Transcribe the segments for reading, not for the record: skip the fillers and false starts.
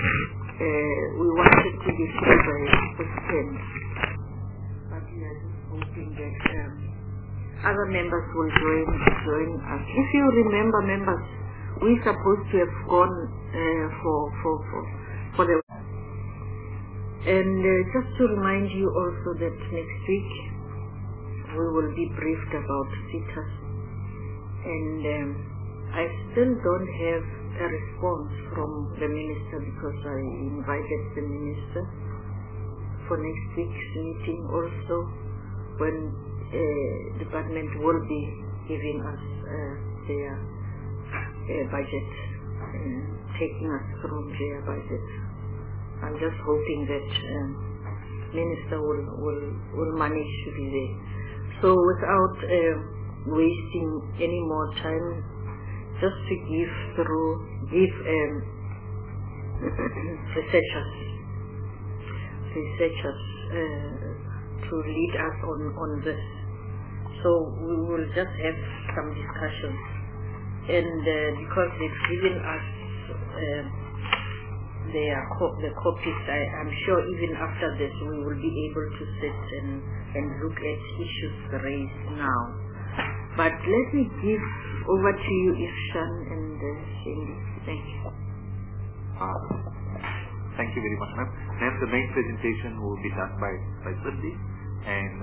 we wanted to be free by September, but we are just hoping that other members will join us. If you remember, members, we're supposed to have gone for the. And just to remind you also that next week we will be briefed about CETA. And I still don't have a response from the minister because I invited the minister for next week's meeting also, when department will be giving us their budget and taking us through their budget. I'm just hoping that minister will manage to be there. So without wasting any more time, just to give researchers to lead us on this. So we will just have some discussions, and because they've given us the copies, I'm sure even after this we will be able to sit and look at issues raised now. But let me give over to you, Ifshan and Cindy. Thank you. Thank you very much, ma'am. Ma'am, the main presentation will be done by Cindy, and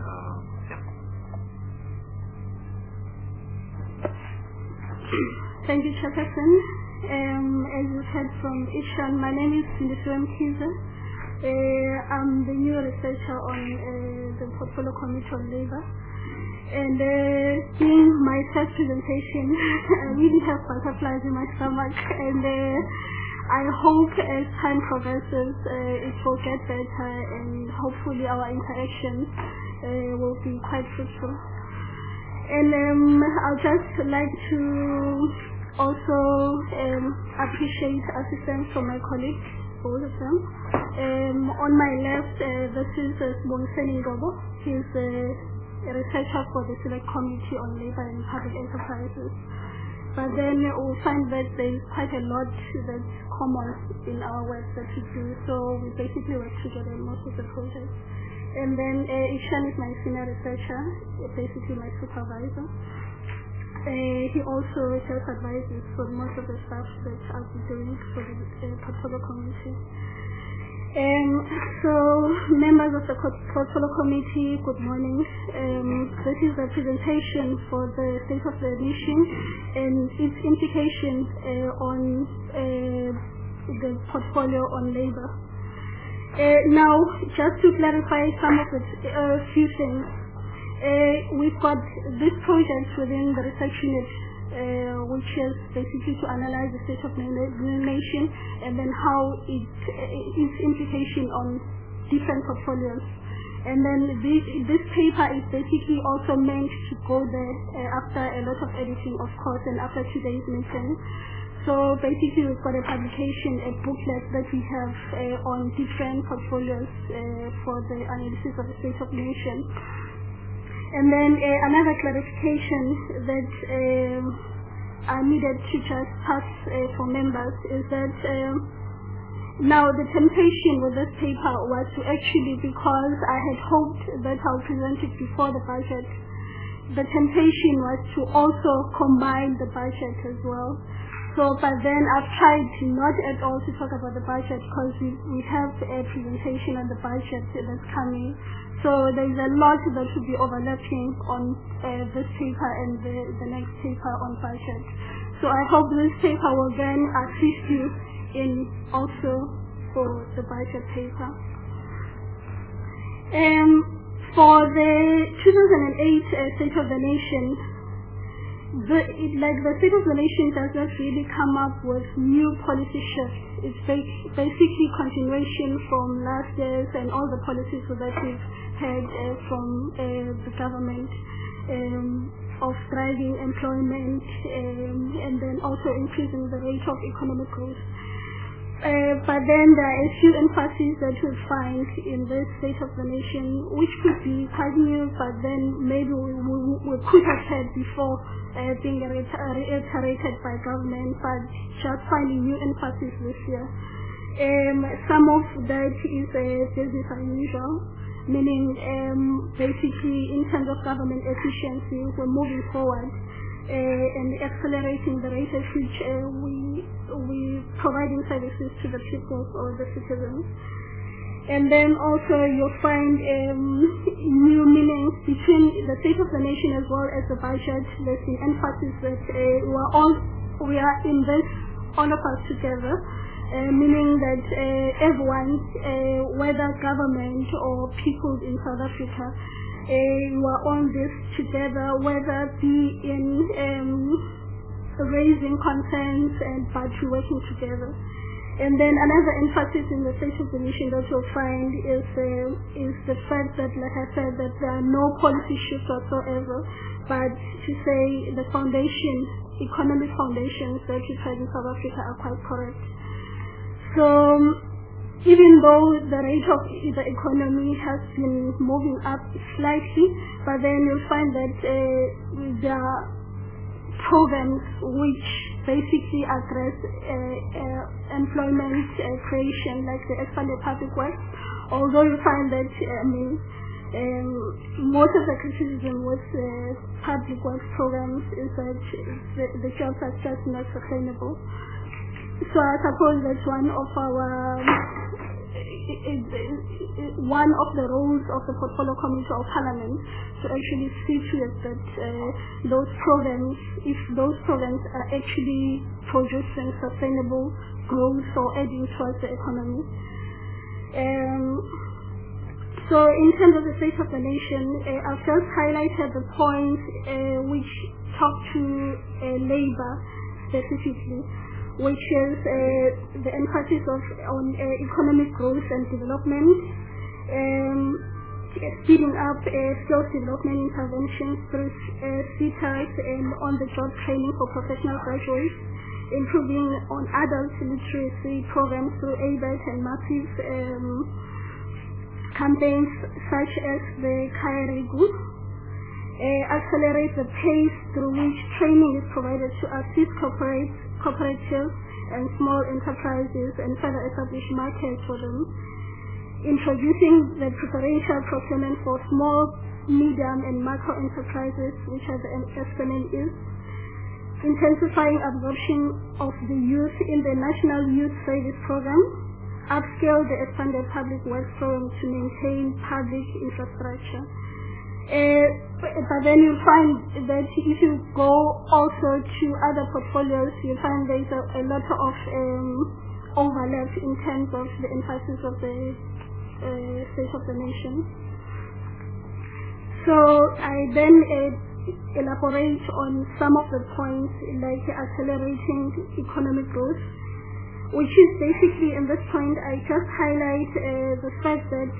Thank you, Chairperson. As you heard from Ishan, my name is Ndiswem Kiza. I'm the new researcher on the Portfolio Committee on Labour. And seeing my first presentation, I really have butterflies in my stomach. And I hope as time progresses, it will get better, and hopefully our interactions will be quite fruitful. And I'd just like to also appreciate assistance from my colleagues, both of them. On my left, this is Bongiseni Ngobo. He's a researcher for the Select Committee on Labour and Public Enterprises. But then we'll find that there's quite a lot that's common in our work that we do, so we basically work together in most of the projects. And then Ishan is my senior researcher, basically my supervisor. He also self-advises for most of the stuff that I'll be doing for the Portfolio Committee. So, members of the Portfolio Committee, good morning. This is a presentation for the State of the Nation and its implications on the portfolio on labour. Now, just to clarify some of the few things, we've got this project within the research unit, which is basically to analyze the state of the nation and then how its implication on different portfolios. And then this paper is basically also meant to go there after a lot of editing, of course, and after today's meeting. So basically we've got a publication, a booklet that we have on different portfolios for the analysis of the state of the nation. And then another clarification that I needed to just pass for members is that now the temptation with this paper was to actually, because I had hoped that I'll present it before the budget, the temptation was to also combine the budget as well. So, but then I've tried not at all to talk about the budget because we have a presentation on the budget that's coming. So there's a lot that should be overlapping on this paper and the next paper on budget. So I hope this paper will then assist you in also for the budget paper. For the 2008 State of the Nation, the State of the Nation does not really come up with new policy shifts. It's basically continuation from last year's and all the policies that we've had from the government of driving employment and then also increasing the rate of economic growth. But then there are a few emphases that we find in this State of the Nation, which could be quite new, but then maybe we could have had before being reiterated by government, but just finding new emphasis this year. Some of that is business as usual, meaning basically in terms of government efficiency, we're moving forward and accelerating the rate at which we providing services to the people or the citizens. And then also you'll find new meanings between the state of the nation as well as the budget. There's the emphasis that we are in this, all of us together, meaning that everyone, whether government or people in South Africa, we are on this together, whether be in raising concerns but working together. And then another emphasis in the state of the nation that you'll find is the fact that, like I said, that there are no policy shifts whatsoever, but to say the economic foundations that we have in South Africa are quite correct. So even though the rate of the economy has been moving up slightly, but then you'll find that there are programs which basically address employment creation, like the expanded public works. Although you find that most of the criticism with public works programs is that the jobs are just not sustainable. So I suppose that's one of the roles of the Portfolio Committee of Parliament, to actually see to it that those programs, if those programs are actually producing sustainable growth or adding towards the economy. So in terms of the state of the nation, I've just highlighted the points which talk to labor specifically, which is the emphasis on economic growth and development, speeding up skills development interventions through CETAs and on-the-job training for professional graduates, improving on adult literacy programs through ABET and massive campaigns such as the Kayarigu, accelerate the pace through which training is provided to assist cooperatives and small enterprises and further establish markets for them, introducing the preferential procurement for small, medium and micro enterprises, which are the SMEs, intensifying absorption of the youth in the National Youth Service Program, upscale the expanded public works program to maintain public infrastructure. But then you find that if you go also to other portfolios, you find there's a lot of overlap in terms of the emphasis of the state of the nation. So I then elaborate on some of the points like accelerating economic growth, which is basically in this point I just highlight the fact that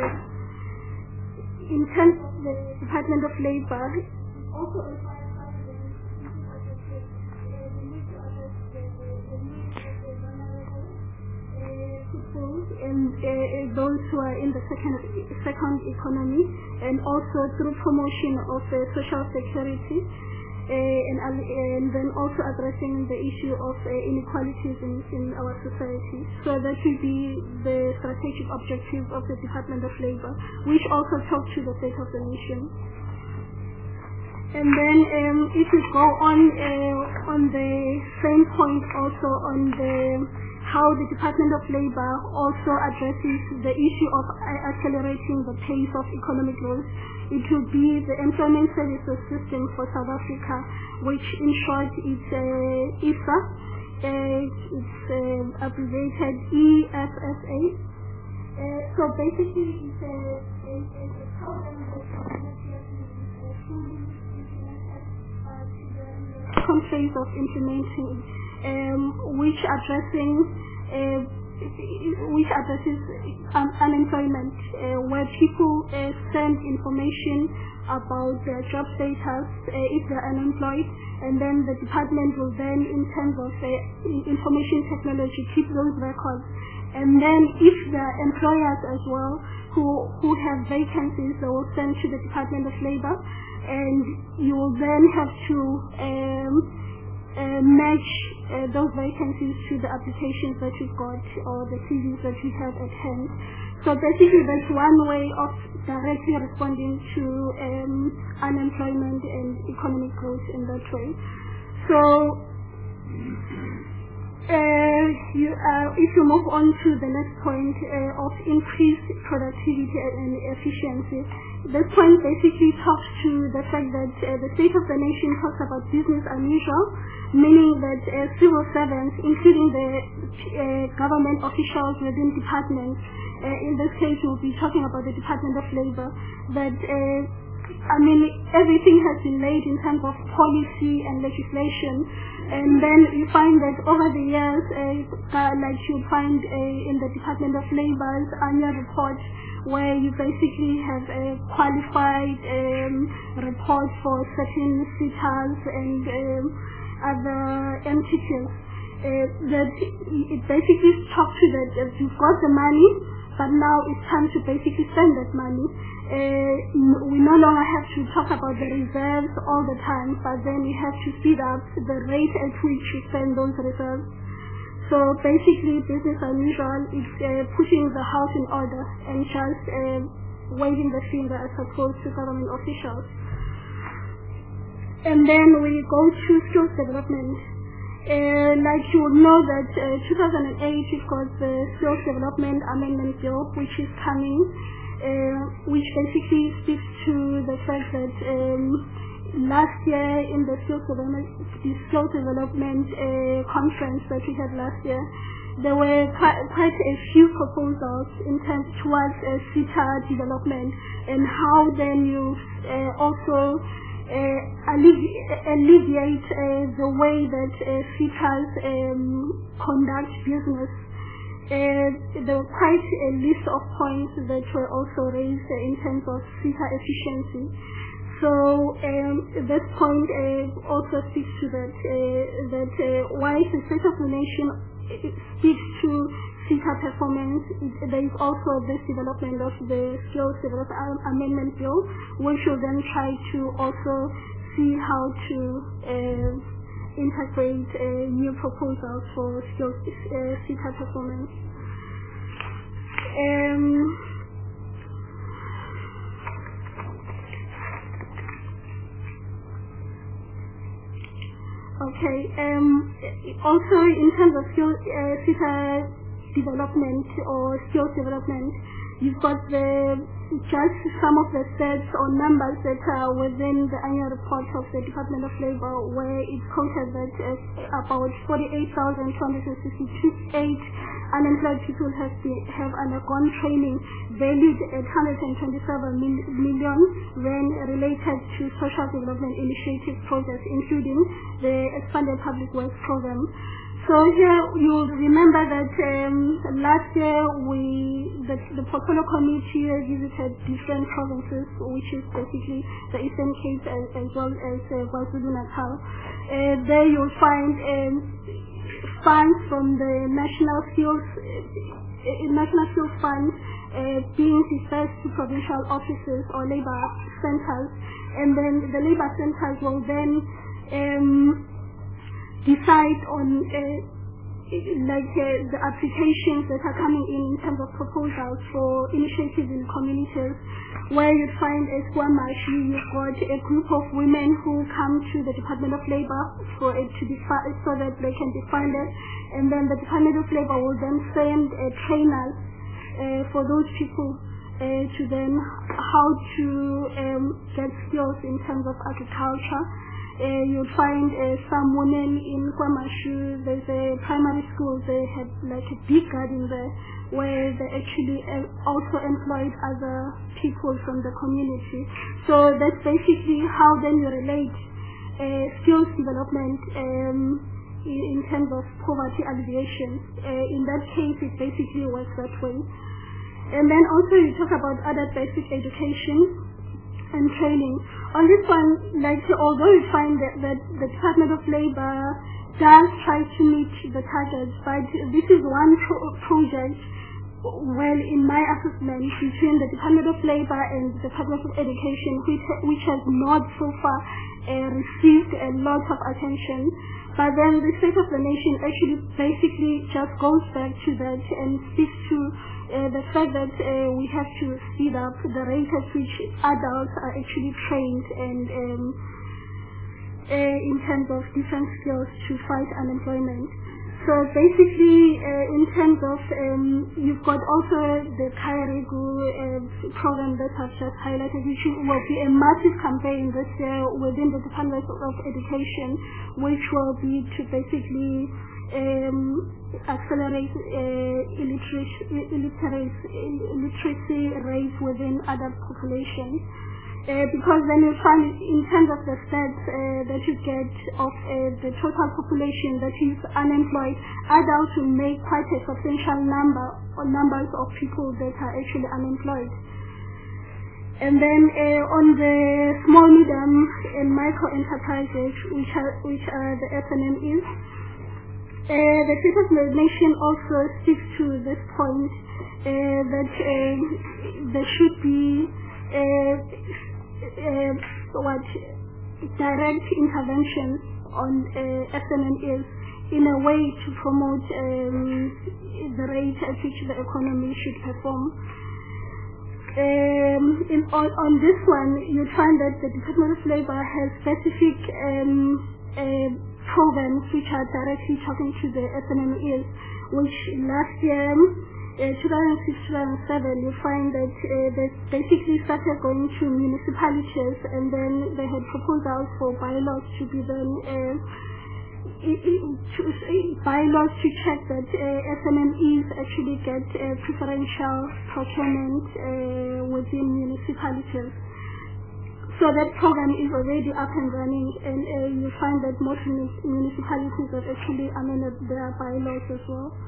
in terms of the Department of Labour, also and those who are in the second economy, and also through promotion of social security, and then also addressing the issue of inequalities in our society. So that will be the strategic objective of the Department of Labour, which also talks to the state of the nation. And then if we go on the same point also on how the Department of Labour also addresses the issue of accelerating the pace of economic growth, it will be the Employment Services System for South Africa, which in short is ESSA. It's abbreviated EFSA. So basically it's a program that second phase of implementing, which addresses unemployment, where people send information about their job status if they're unemployed, and then the department will then, in terms of information technology, keep those records. And then if there are employers as well who have vacancies, they will send to the Department of Labour, and you will then have to match those vacancies to the applications that you've got or the CVs that you have at hand. So basically that's one way of directly responding to unemployment and economic growth in that way. So if you move on to the next point of increased productivity and efficiency, this point basically talks to the fact that the State of the Nation talks about business unusual, meaning that civil servants, including the government officials within departments, in this case we'll be talking about the Department of Labor, that everything has been laid in terms of policy and legislation, and then you find that over the years, like you find in the Department of Labor's annual report, where you basically have a qualified report for certain SETAs and other entities, that it basically talks to that you've got the money, but now it's time to basically spend that money. We no longer have to talk about the reserves all the time, but then we have to speed up the rate at which you spend those reserves. So basically, business unusual is pushing the house in order and just waving the finger as opposed to government officials. And then we go to skills development. Like you would know that 2008 you've got the Skills Development Amendment Bill, which is coming, which basically speaks to the fact that last year in the skills development conference that we had last year, there were quite a few proposals in terms towards SETA development and how then you also alleviate the way that SETAs conduct business. There were quite a list of points that were also raised in terms of SETA efficiency. So this point also speaks to that, while the State of the Nation speaks to SETA performance, there is also this development of the Skills Development Amendment Bill, which will then try to also see how to integrate new proposals for skills SETA performance. Okay. Also, in terms of SETA development or skills development, you've got just some of the stats or numbers that are within the annual report of the Department of Labor, where it quoted that about 48,268 unemployed people have undergone training valued at 127 million rand related to social development initiative projects, including the expanded public works program. So here you'll remember that last year the portfolio committee visited different provinces, which is basically the Eastern Cape as well as KwaZulu-Natal. There you'll find funds from the National Skills Fund being dispersed to provincial offices or labor centers, and then the labor centers will then decide on the applications that are coming in terms of proposals for initiatives in communities, where you find as KwaMashu, you've got a group of women who come to the Department of Labor for it to be so that they can be funded, and then the Department of Labor will then send trainers for those people to then how to get skills in terms of agriculture. You'll find some women in KwaMashu, there's a primary school, they had like a big garden there where they actually also employed other people from the community. So that's basically how then you relate skills development in terms of poverty alleviation. In that case, it basically works that way. And then also you talk about other basic education and training. On this one, although you find that the Department of Labor does try to meet the targets, but this is one project, well, in my assessment, between the Department of Labor and the Department of Education, which has not so far received a lot of attention. But then the State of the Nation actually basically just goes back to that and speaks to the fact that we have to speed up the rate at which adults are actually trained and in terms of different skills to fight unemployment. So basically, in terms of, you've got also the Kayarigu program that I've just highlighted, which will be a massive campaign this year within the Department of Education, which will be to basically accelerate illiteracy rates within adult populations. Because then you find in terms of the stats that you get of the total population that is unemployed, adults will make quite a substantial numbers of people that are actually unemployed. And then on the small, medium, and micro enterprises, which are the SMEs, the State of the Nation also speaks to this point that there should be direct intervention on SMEs in a way to promote the rate at which the economy should perform. On this one, you find that the Department of Labour has specific programs which are directly talking to the SMEs, which last year, 2006-2007, you find that they basically started going to municipalities, and then they had proposals for bylaws to be then bylaws to check that SMEs actually get preferential procurement within municipalities. So that program is already up and running, and you find that most municipalities have actually amended their bylaws as well.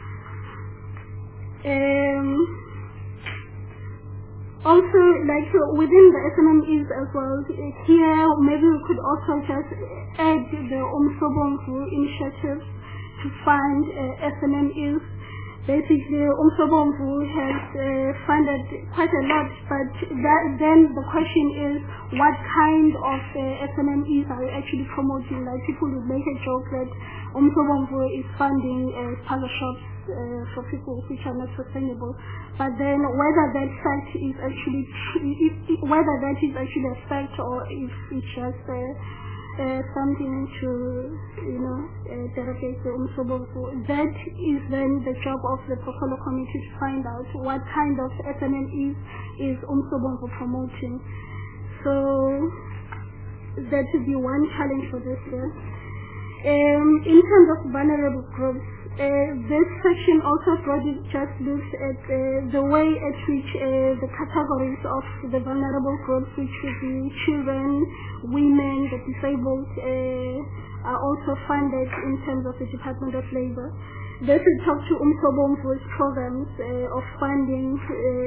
Also, like within the SMEs as well, here maybe we could also just add the Umsobomvu initiatives to fund SMEs. Basically, Umsobomvu has funded quite a lot, but then the question is, what kind of SMEs are you actually promoting? Like people would make a joke that Umsobomvu is funding parlor shops for people which are not sustainable, but then whether that fact is actually whether that is actually a fact or if it's just something to derogate the Umsobomvu, that is then the job of the Protocol Committee to find out what kind of SMEs is Umsobomvu promoting. So that would be one challenge for this year. In terms of vulnerable groups, this section also just looks at the way at which the categories of the vulnerable groups, which would be children, women, the disabled, are also funded in terms of the Department of Labour. This will talk to Umsobomvu's programs of funding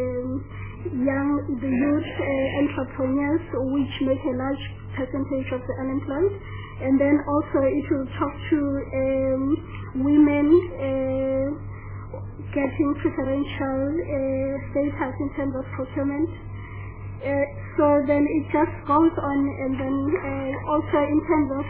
the youth entrepreneurs, which make a large percentage of the unemployed. And then also it will talk to women getting preferential status in terms of procurement. So then it just goes on, and then also in terms of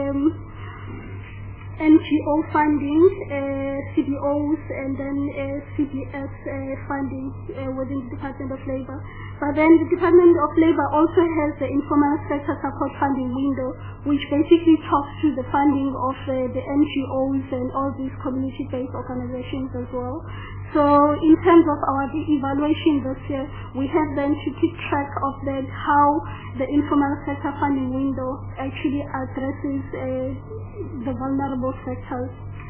NGO funding, CBOs, and then CBS funding within the Department of Labour. But then the Department of Labour also has the informal sector support funding window, which basically talks to the funding of the NGOs and all these community-based organizations as well. So in terms of our evaluation this year, we have then to keep track of that, how the informal sector funding window actually addresses the vulnerable sectors.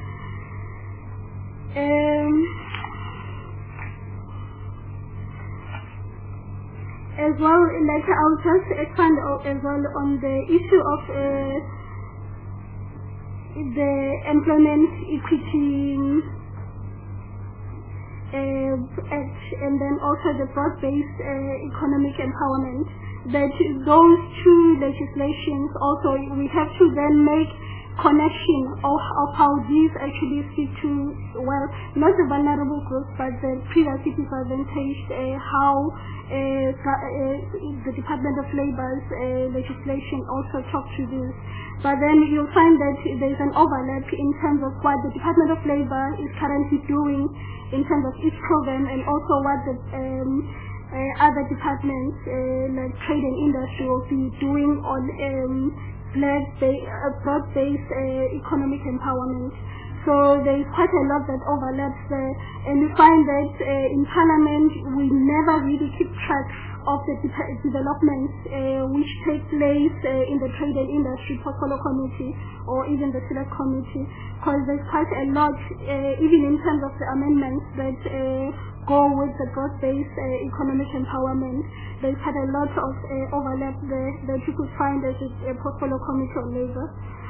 As well, like I'll just expand as well on the issue of the Employment Equity Act, and then also the broad-based economic empowerment. That those two legislations also, we have to then make connection of how these actually speak to, well, not the vulnerable groups, but the previously disadvantaged, how the Department of Labor's legislation also talks to this. But then you'll find that there's an overlap in terms of what the Department of Labor is currently doing in terms of its program, and also what the other departments like trade and industry will be doing on broad-based economic empowerment. So there is quite a lot that overlaps there, and you find that in Parliament we never really keep track of the developments which take place in the Trade and Industry Portfolio Committee or even the Select Committee, because there's quite a lot, even in terms of the amendments that go with the broad-based economic empowerment. There's quite a lot of overlap there that you could find as a Portfolio Committee on Labour.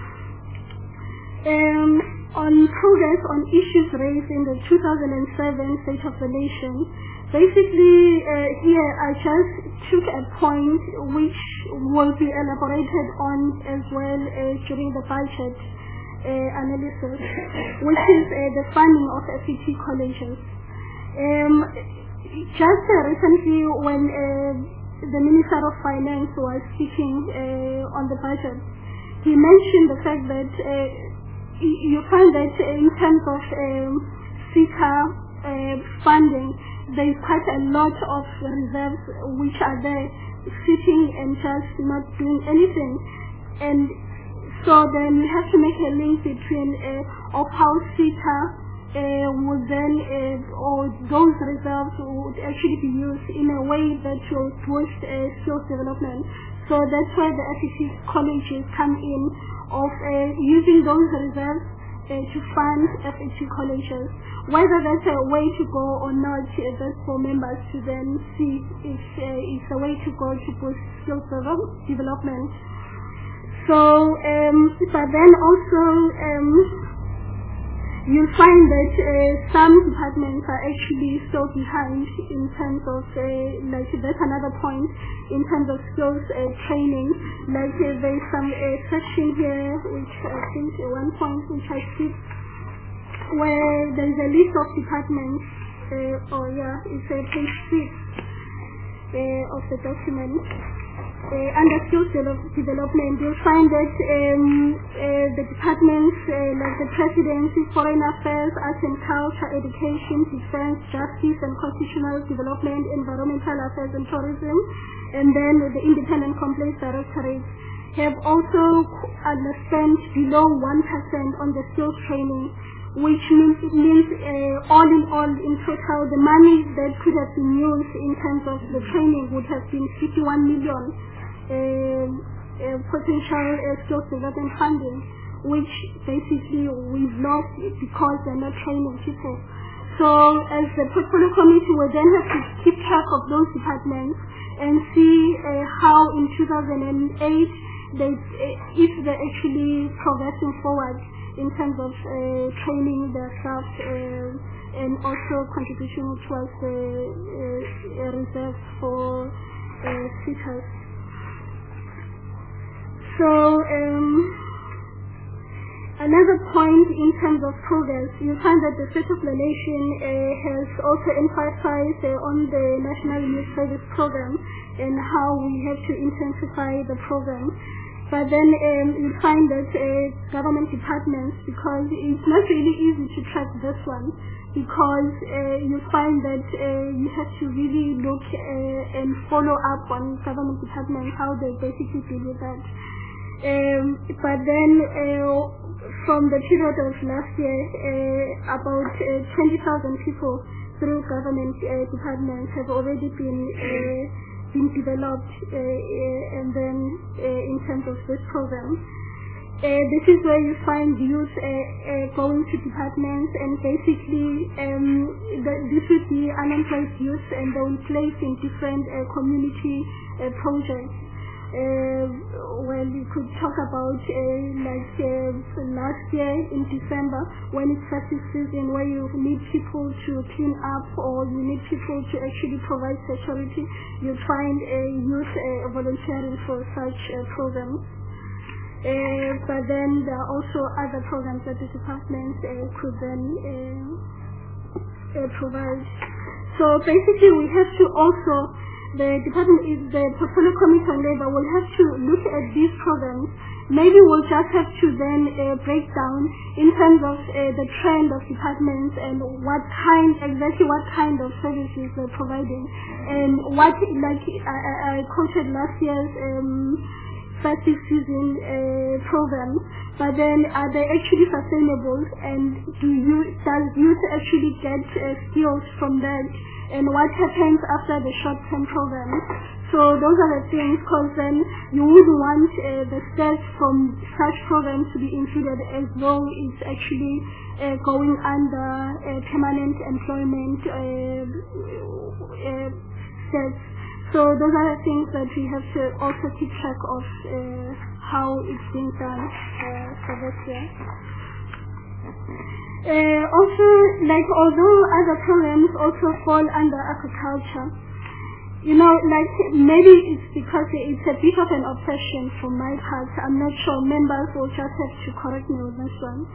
On progress on issues raised in the 2007 State of the Nation, basically here I just took a point which will be elaborated on as well during the budget analysis, which is the funding of FET colleges. Just recently when the Minister of Finance was speaking on the budget, he mentioned the fact that you find that in terms of SETA funding, there is quite a lot of reserves which are there sitting and just not doing anything. And so then we have to make a link between of how SETA would then, or those reserves would actually be used in a way that will boost skills development. So that's where the FET colleges come in, of using those reserves to fund FET colleges. Whether that's a way to go or not, that's for members to then see if it's a way to go to boost skills development. So, but then also, you'll find that some departments are actually so behind in terms of, like that's another point, in terms of skills training. Like there's some section here, which I think one point which I skipped, where there's a list of departments, it's page 6 of the document. Under skills development, you'll find that the departments like the Presidency, Foreign Affairs, Arts and Culture, Education, Defense, Justice and Constitutional Development, Environmental Affairs and Tourism, and then the Independent Complaints Directorate have also spent below 1% on the skills training, which means all in all, in total, the money that could have been used in terms of the training would have been 51 million potential skills development funding, which basically we've lost because they're not training people. So as the Portfolio Committee will then have to keep track of those departments and see how in 2008 if they're actually progressing forward in terms of training their staff and also contribution towards the reserve for SETAs. So another point in terms of progress, you find that the State of the Nation has also emphasized on the National Youth Service Program and how we have to intensify the program. But then you find that government departments, because it's not really easy to track this one, because you find that you have to really look and follow up on government departments, how they basically deal with that. But then from the period of last year, about 20,000 people through government departments have already been developed and then in terms of this program. This is where you find youth going to departments, and basically this would be unemployed youth, and they will place in different community projects. Well, you could talk about last year in December, when it's festive season, where you need people to clean up or you need people to actually provide security, you find youth volunteering for such programs. but then there are also other programs that the department could then provide. So basically we have to also, the Portfolio Committee on Labour will have to look at these programs. Maybe we'll just have to then break down in terms of the trend of departments and exactly what kind of services they're providing, and what, like I quoted last year's festive season programs, but then are they actually sustainable, and does youth actually get skills from that, and what happens after the short-term programs? So those are the things, because then you would want the stats from such programs to be included as though it's actually going under permanent employment stats. So those are the things that we have to also keep track of how it's being done for this year. Also, like, although other programs also fall under agriculture, like maybe it's because it's a bit of an obsession from my part. I'm not sure. Members will just have to correct me on this one.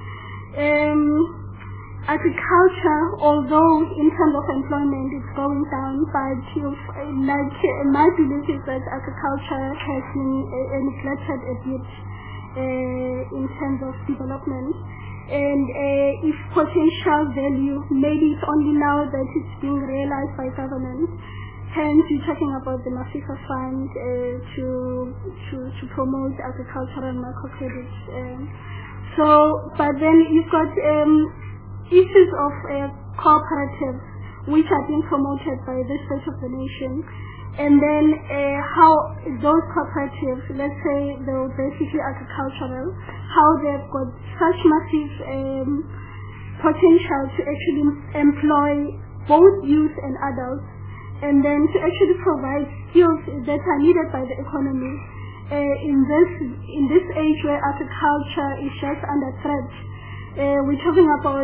Agriculture, although in terms of employment it's going down, but my belief is that agriculture has been neglected a bit in terms of development. And if potential value, maybe it's only now that it's being realized by government. Hence, we're talking about the Mafika Fund to promote agricultural microcredit. But then you've got issues of cooperatives, which are being promoted by the State of the Nation, and then how those cooperatives, let's say they're basically agricultural, how they've got such massive potential to actually employ both youth and adults, and then to actually provide skills that are needed by the economy in this age where agriculture is just under threat. We're talking about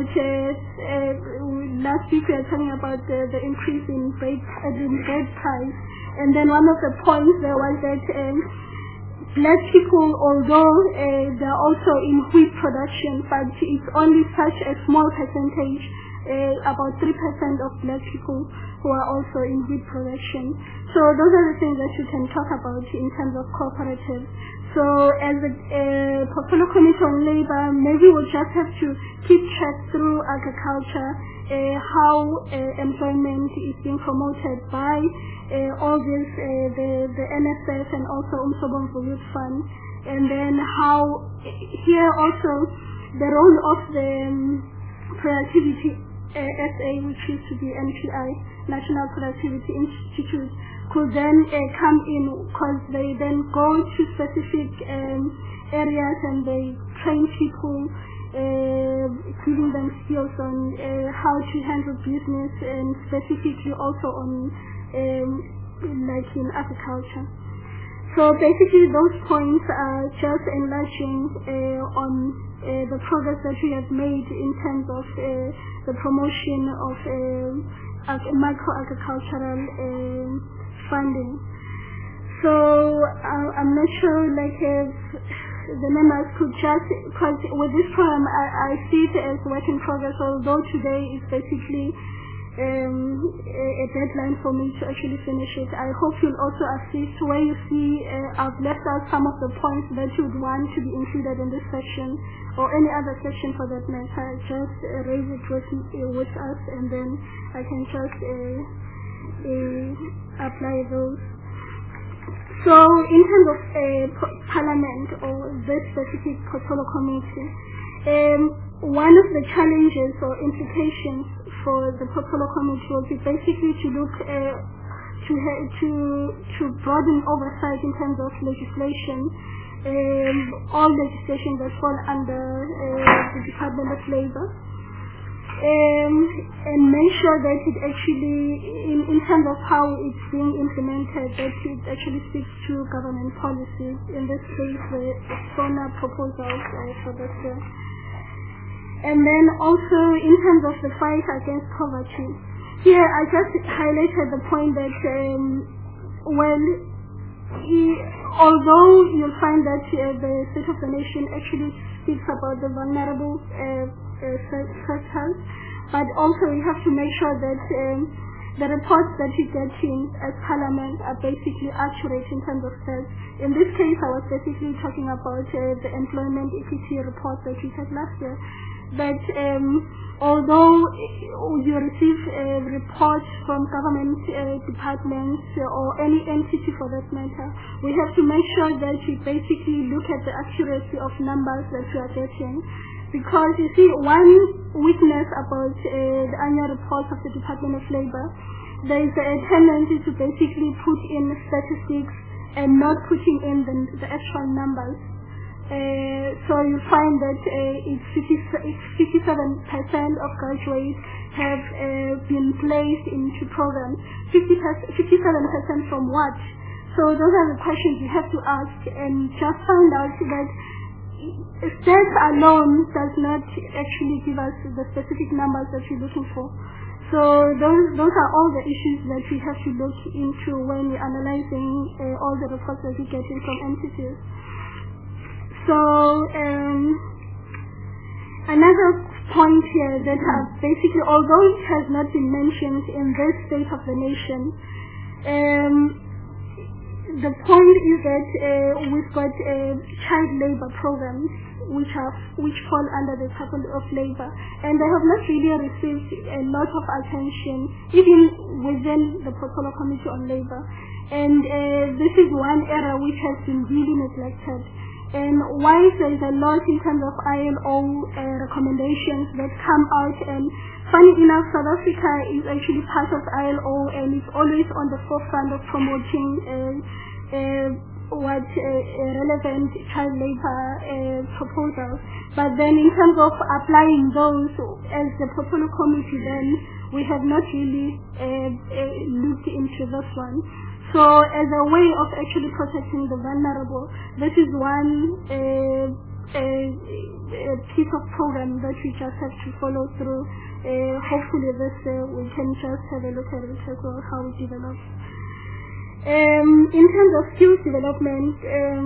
last week we were talking about the increase in bread price, and then one of the points there was that black people, although they're also in wheat production, but it's only such a small percentage, about 3% of black people who are also in wheat production. So those are the things that you can talk about in terms of cooperatives. So as a Portfolio Committee on Labour, maybe we'll just have to keep track through agriculture how employment is being promoted by all this, the NSF and also Umsobongo Youth Fund, and then how here also the role of the Productivity SA, which used to be NPI, National Productivity Institute, could then come in, because they then go to specific areas and they train people, giving them skills on how to handle business, and specifically also on like in agriculture. So basically those points are just enlarging on the progress that we have made in terms of the promotion of micro-agricultural funding. So I'm not sure like if the members could just, because with this program I see it as work in progress, although today is basically a deadline for me to actually finish it. I hope you'll also assist where you see I've left out some of the points that you would want to be included in this section or any other section for that matter. Just raise it with us, and then I can just apply those. So in terms of Parliament or this specific Portfolio Committee, one of the challenges or implications for the Portfolio Committee will be basically to look to broaden oversight in terms of legislation, all legislation that fall under the Department of Labour, and make sure that it actually, in terms of how it's being implemented, that it actually speaks to government policy. In this case, the SONA proposals for this year. And then also in terms of the fight against poverty. Here I just highlighted the point that, although you'll find that the State of the Nation actually speaks about the vulnerable sectors, but also we have to make sure that the reports that we get in as Parliament are basically accurate in terms of stats. In this case, I was basically talking about the employment equity report that we had last year. But although you receive reports from government departments or any entity for that matter, we have to make sure that we basically look at the accuracy of numbers that we are getting. Because you see, one weakness about the annual reports of the Department of Labor, there is a tendency to basically put in statistics and not putting in the actual numbers. So you find that it's 57% of graduates have been placed into programs. 57% from what? So those are the questions you have to ask, and just find out that stats alone does not actually give us the specific numbers that we're looking for. So those are all the issues that we have to look into when we're analyzing all the reports that we get in from entities. So another point here that basically, although it has not been mentioned in this State of the Nation, the point is that we've got child labor programs which fall under the Department of Labor, and they have not really received a lot of attention even within the Protocol Committee on Labor. And this is one area which has been really neglected. And while there is a lot in terms of ILO recommendations that come out, and funny enough, South Africa is actually part of ILO and is always on the forefront of promoting relevant child labor proposals. But then in terms of applying those as the Protocol Committee, then we have not really looked into this one. So as a way of actually protecting the vulnerable, this is one piece of program that we just have to follow through. Hopefully this we can just have a look at it as well, how it develops. In terms of skills development,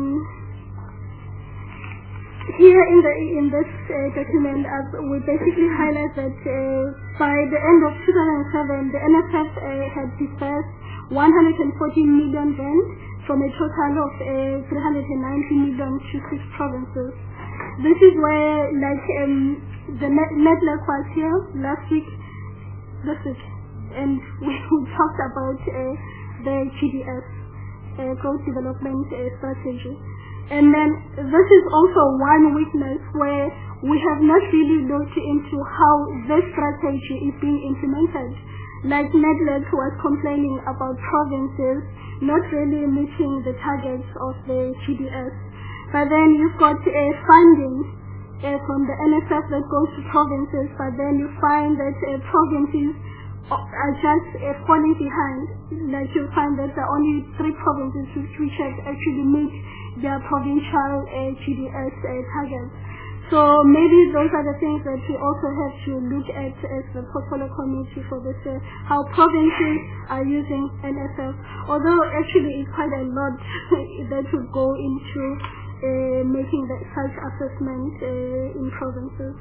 here in this document, we basically highlight that by the end of 2007, the NSF had dispersed 140 million rand from a total of 390 million to 6 provinces. This is where, like, the NEDLAC was here this week, and we talked about the GDS, Growth Development Strategy. And then this is also one weakness where we have not really looked into how this strategy is being implemented. Like NEDLAC was complaining about provinces not really meeting the targets of the GDS. But then you've got funding from the NSF that goes to provinces, but then you find that provinces are just falling behind. Like you find that there are only 3 provinces which have actually meet their provincial GDS targets. So maybe those are the things that we also have to look at as the Portfolio Committee for this, how provinces are using NSF. Although actually it's quite a lot that would go into making such assessment in provinces.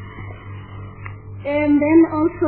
And then also,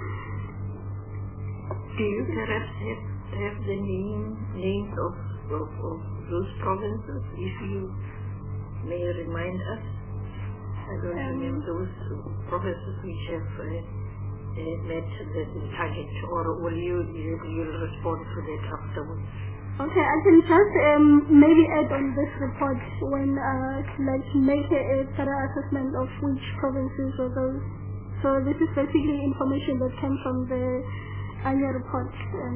do you perhaps have the names of those provinces, if you may remind us? I don't remember those provinces which have met the target, or will you'll respond to that afterwards? Okay, I can just maybe add on this report when let's make a thorough assessment of which provinces or those. So this is basically information that came from the annual report.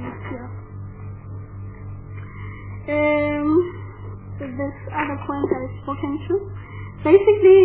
This other point I've spoken to. Basically,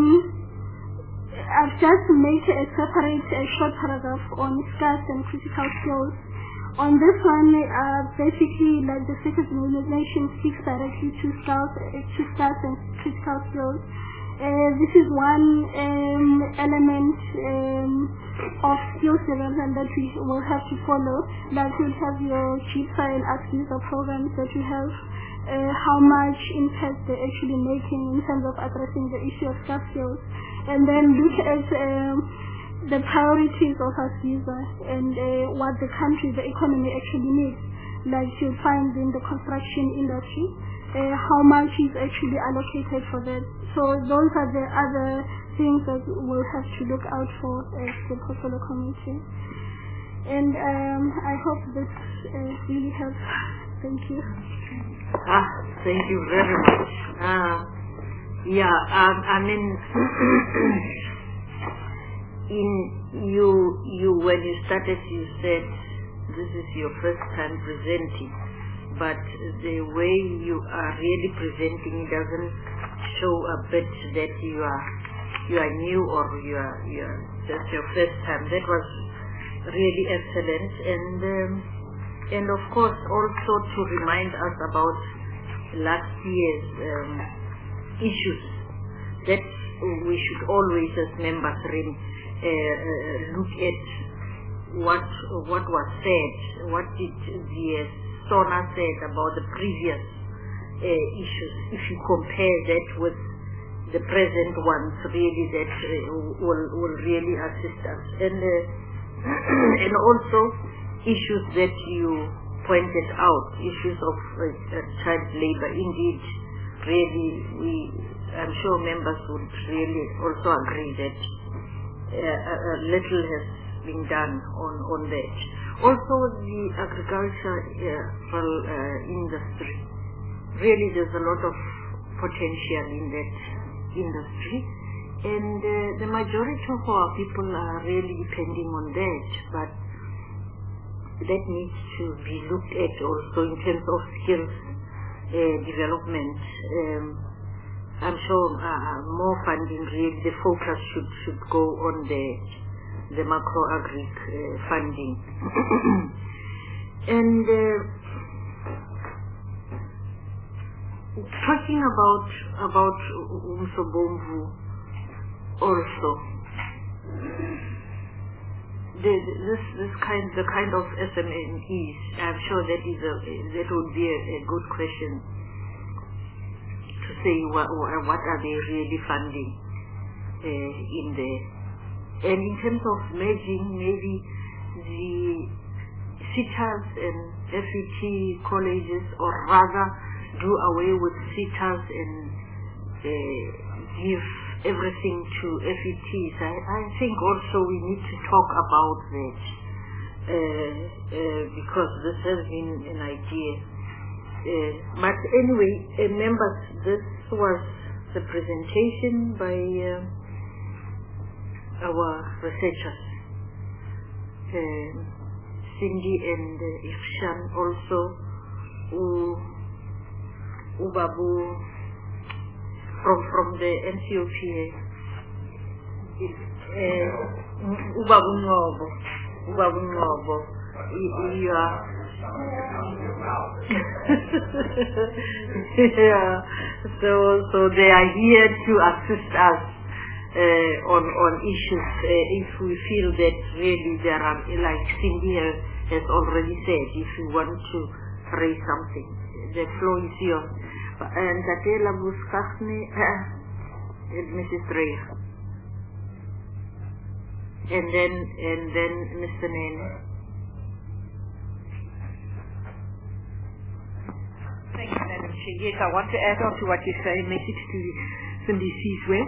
I've just made a separate short paragraph on scarce and critical skills. On this one, basically, like the State of the Nation speaks directly to scarce and critical skills. This is one element of skills development that we will have to follow. That will have your GPA and AXISA programs that you have. How much impact they're actually making in terms of addressing the issue of soft skills, and then look at the priorities of AXISA and what the country, the economy actually needs. Like you find in the construction industry, how much is actually allocated for that. So those are the other things that we'll have to look out for as the portfolio committee. And I hope this really helps. Thank you. Thank you very much. I mean, when you started, you said this is your first time presenting, but the way you are really presenting doesn't show a bit that you are new or you are just your first time. That was really excellent, and of course also to remind us about last year's issues that we should always as members really look at what was said, what did the SONA said about the previous issues. If you compare that with the present ones, really that will really assist us. And also issues that you pointed out, issues of child labor. Indeed, really, I'm sure members would really also agree that little has been done on that. Also, the agricultural industry. Really, there's a lot of potential in that industry, and the majority of our people are really depending on that, but that needs to be looked at also in terms of skills development. I'm sure more funding, really the focus should go on the macro-agric funding. And talking about Umsobomvu also, the kind of SMMEs, I'm sure that would be a good question to say what are they really funding in there. And in terms of merging, maybe the CETAs and FET colleges, or rather do away with CETAs and give everything to FETs. I think also we need to talk about that because this has been an idea. But anyway, members, this was the presentation by our researchers, Cindy and Ifshan, also Ubabu from the NCOPA, Ubabu Ngobo, you are yeah. So they are here to assist us on issues if we feel that really there are, like Cindy has already said, if you want to raise something, the floor is yours. And Tatela Buskachne and Mrs. Ray. And then Mr. Nene. Thank you, Madam Chair. Yes, I want to add on to what you say, a message to Cindy Seaway.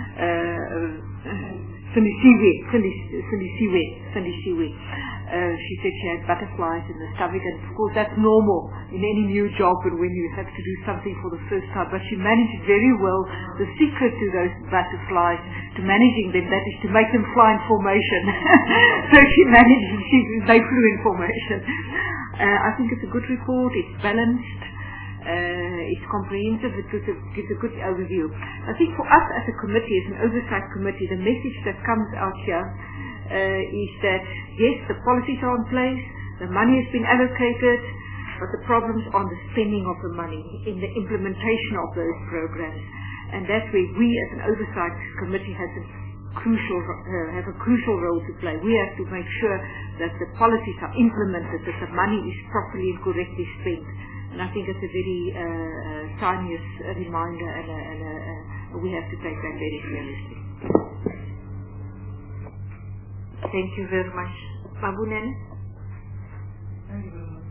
Cindy Seaway. She said she had butterflies in the stomach, and of course that's normal in any new job and when you have to do something for the first time, but she managed very well. The secret to those butterflies, to managing them, that is to make them fly in formation. So they flew in formation. I think it's a good report, it's balanced, it's comprehensive, it gives a good overview. I think for us as a committee, as an oversight committee, the message that comes out here is that yes, the policies are in place, the money has been allocated, but the problems on the spending of the money, in the implementation of those programs. And that's where we as an oversight committee have a crucial role to play. We have to make sure that the policies are implemented, that the money is properly and correctly spent. And I think it's a very tiniest reminder, and we have to take that very seriously. Thank you very much. Babunen? Thank you very much.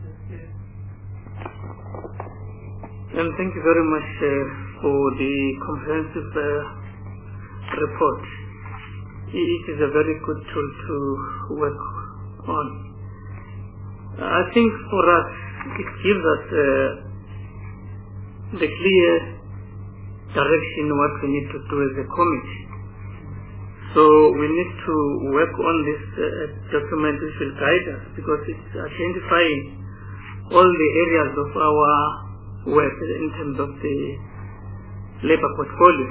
And thank you very much for the comprehensive report. It is a very good tool to work on. I think for us, it gives us the clear direction what we need to do as a committee. So we need to work on this document which will guide us, because it's identifying all the areas of our work in terms of the labor portfolio.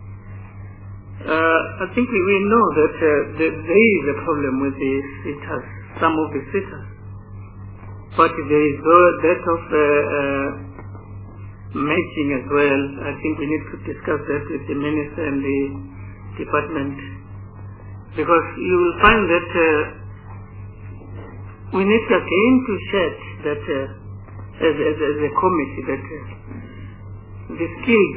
I think we know that there is a problem with the SETAs, some of the SETAs. But there is that of matching as well. I think we need to discuss that with the minister and the department, because you will find that we need again to check that as a committee that the skills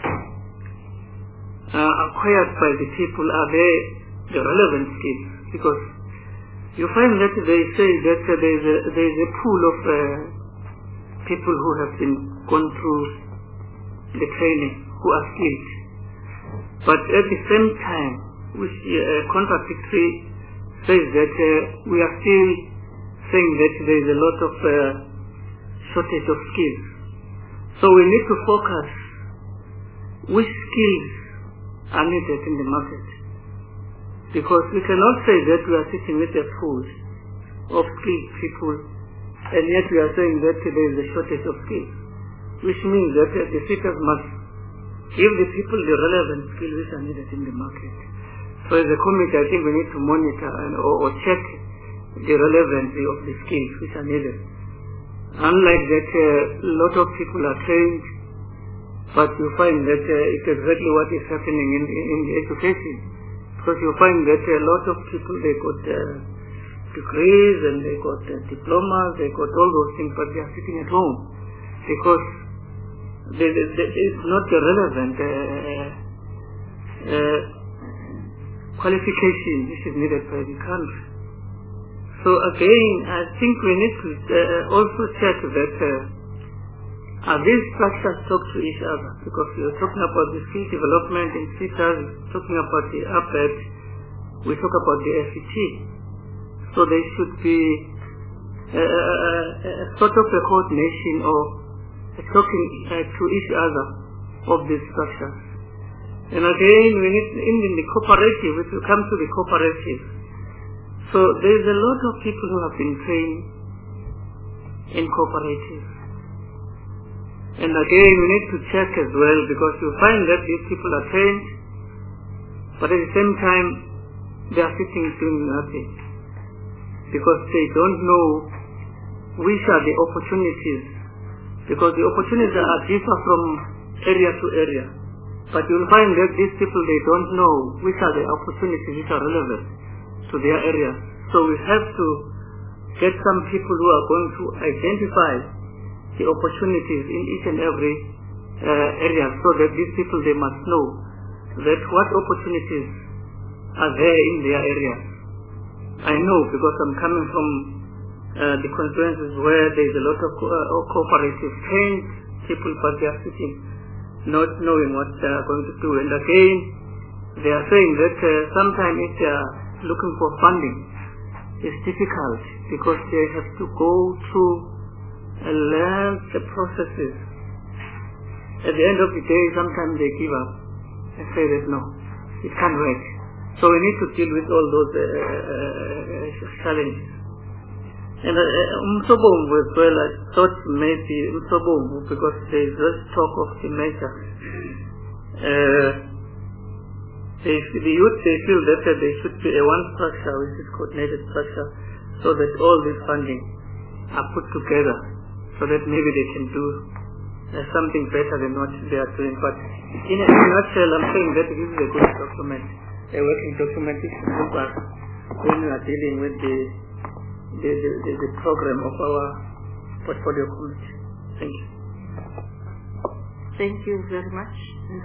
acquired by the people are the relevant skills, because you find that they say that there is a pool of people who have gone through the training, who are skilled, but at the same time, which contradictory says that we are still saying that there is a lot of shortage of skills. So we need to focus which skills are needed in the market, because we cannot say that we are sitting with a pool of skilled people and yet we are saying that there is a shortage of skills, which means that the seekers must give the people the relevant skills which are needed in the market. So as a committee, I think we need to monitor or check the relevancy of the skills which are needed. Unlike that, a lot of people are trained, but you find that it's exactly what is happening in the education. Because you find that a lot of people, they got degrees and they got diplomas, they got all those things, but they are sitting at home because it's not the relevant qualification which is needed by the country. So again, I think we need to also check that these structures talk to each other, because we are talking about the skill development in SETAs, talking about the APET, we talk about the FET. So there should be a sort of a coordination or talking to each other of these structures. And again, we need in the cooperative, if you come to the cooperative, so there is a lot of people who have been trained in cooperatives. And again, we need to check as well, because you find that these people are trained, but at the same time, they are sitting doing nothing, because they don't know which are the opportunities, because the opportunities are differ from area to area. But you will find that these people, they don't know which are the opportunities which are relevant to their area. So we have to get some people who are going to identify the opportunities in each and every area, so that these people, they must know that what opportunities are there in their area. I know, because I'm coming from the constituencies where there is a lot of cooperative trained people, but they are sitting not knowing what they are going to do. And again, they are saying that sometimes if they are looking for funding, it's difficult, because they have to go through and learn the processes. At the end of the day, sometimes they give up and say that no, it can't work. So we need to deal with all those challenges. And Umsobongo as well, I thought maybe Umsobongo, because there is this talk of the measure. The youth, they feel that there should be a one structure, which is coordinated structure, so that all this funding are put together, so that maybe they can do something better than what they are doing. But in a nutshell, I'm saying that this is a good document, a working document which will help us when we are dealing with the program of our portfolio committee. Thank you. Thank you very much.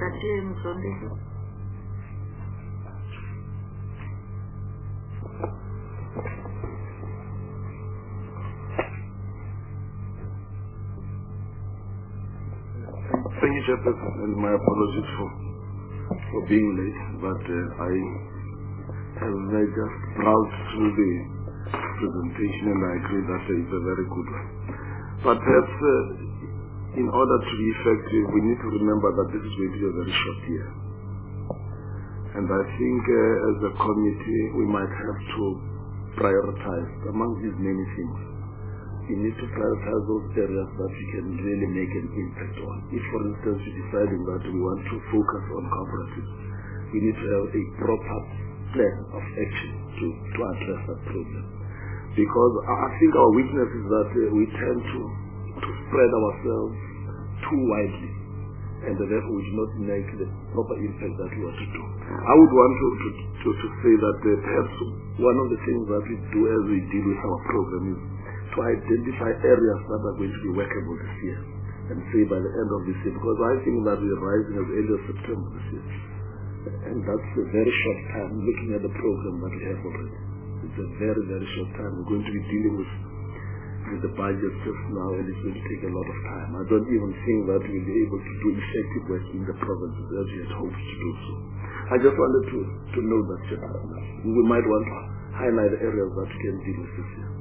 Thank you, Chairperson, and my apologies for being late, but I have just browsed through the presentation and I agree that it's a very good one. But perhaps in order to be effective, we need to remember that this is going to be a very short year. And I think as a committee, we might have to prioritize among these many things. We need to prioritize those areas that we can really make an impact on. If, for instance, we're deciding that we want to focus on cooperatives, we need to have a proper plan of action to address that problem. Because I think our weakness is that we tend to spread ourselves too widely, and therefore we do not make the proper impact that we want to do. I would want to say that perhaps one of the things that we do as we deal with our program is to identify areas that are going to be workable this year, and say by the end of this year, because I think that we are rising as early as September this year, and that's a very short time looking at the program that we have already. It's a very, very short time. We're going to be dealing with the budget just now, and it's going to take a lot of time. I don't even think that we'll be able to do effective work in the provinces as we had hoped to do so. I just wanted to know that we might want to highlight the areas that we can deal with this year.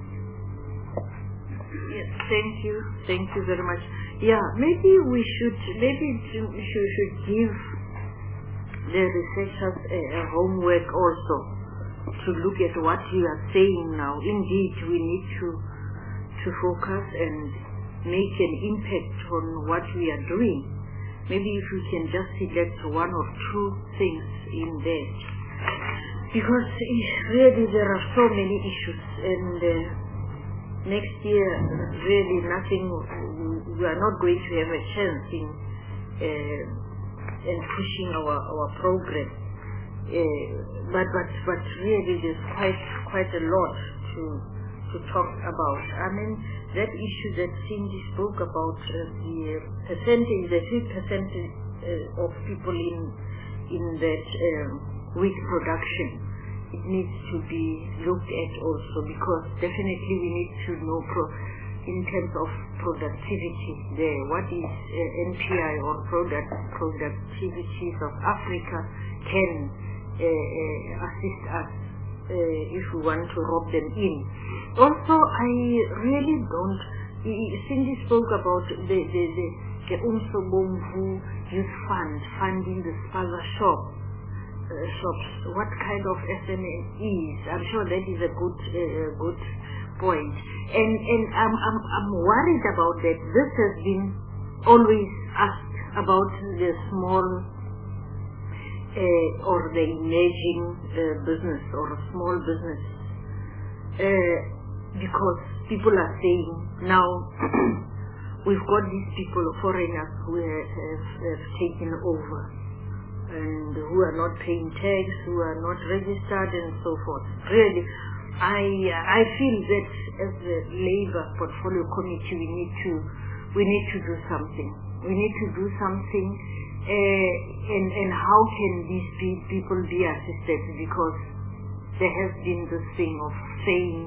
Yes, thank you. Thank you very much. Yeah, maybe we should give the researchers a homework also to look at what you are saying now. Indeed, we need to focus and make an impact on what we are doing. Maybe if we can just select one or two things in there. Because really there are so many issues, and next year really nothing, we are not going to have a chance in pushing our program. But really there's quite a lot to talk about. I mean, that issue that Cindy spoke about, the percentage, the 3% of people in that wheat production, it needs to be looked at also, because definitely we need to know in terms of productivity there, what is NPI or productivity of Africa can assist us if we want to rope them in. Also, I really don't. Cindy spoke about the Umsobomvu Youth Fund funding the spaza shops. What kind of SMEs? I'm sure that is a good point. And I'm worried about that. This has been always asked about the small or the emerging business or small business, because people are saying now we've got these people, foreigners, who have taken over and who are not paying tax, who are not registered, and so forth. Really, I feel that as the Labour Portfolio Committee we need to do something. We need to do something. And how can these people be assisted? Because there has been this thing of saying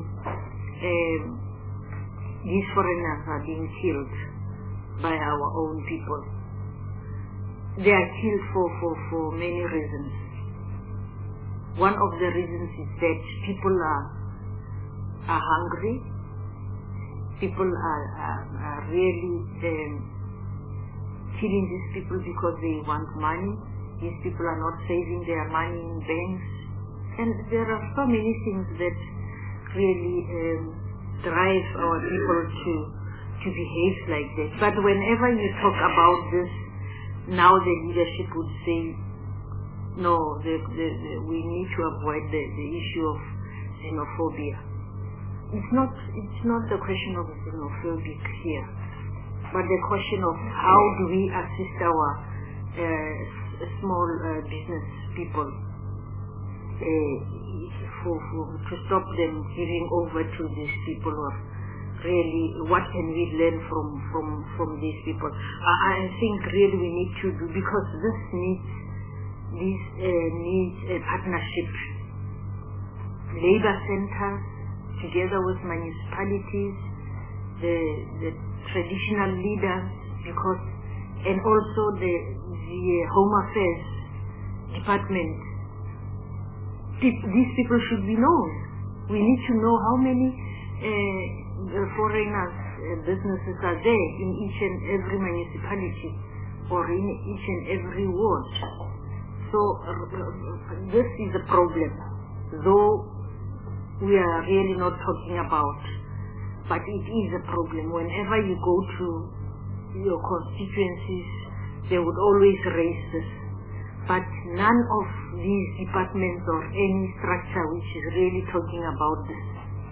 these foreigners are being killed by our own people. They are killed for many reasons. One of the reasons is that people are hungry. People are really killing these people because they want money. These people are not saving their money in banks. And there are so many things that really drive our people to behave like that. But whenever you talk about this, now the leadership would say, no, we need to avoid the issue of xenophobia. It's not the question of xenophobic here. but the question of how do we assist our small business people to stop them giving over to these people, or really what can we learn from these people. I think really we need to do, because this needs a partnership. Labor centers together with municipalities, the traditional leaders, and also the Home Affairs Department. These people should be known. We need to know how many foreigners businesses are there in each and every municipality or in each and every ward. So this is a problem, though we are really not talking about, but it is a problem. Whenever you go to your constituencies, they would always raise this. But none of these departments or any structure which is really talking about this.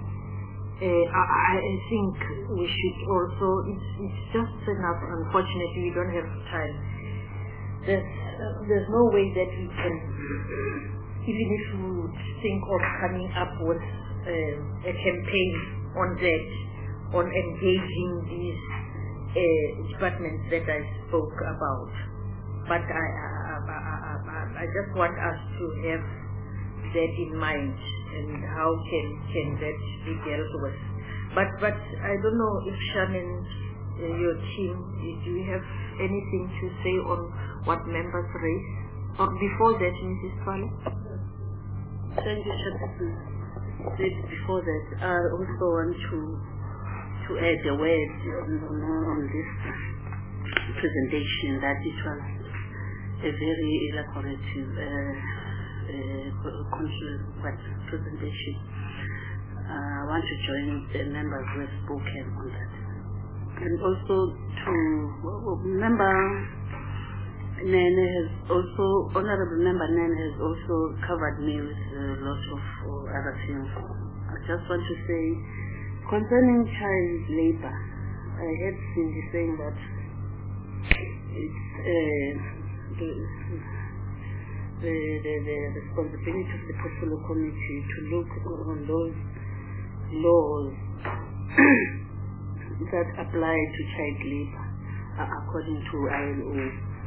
I think we should also, it's just enough, unfortunately we don't have time. There's no way that we can, even if we would think of coming up with a campaign on that, on engaging these departments that I spoke about. But I just want us to have that in mind, and how can that be dealt with. But I don't know if Shannon, your team, do you have anything to say on what members raised? Or before that, Mrs. Fale? Thank you, Shannon. Before that, I also want to add a word on this presentation, that it was a very elaborate presentation. I want to join the members who have spoken on that. And also to member Nene has also, Honorable Member Nene has also covered me with a lot of other things. I just want to say, concerning child labor, I heard Cindy saying that it's the responsibility of the Portfolio Committee to look on those laws that apply to child labor according to ILO.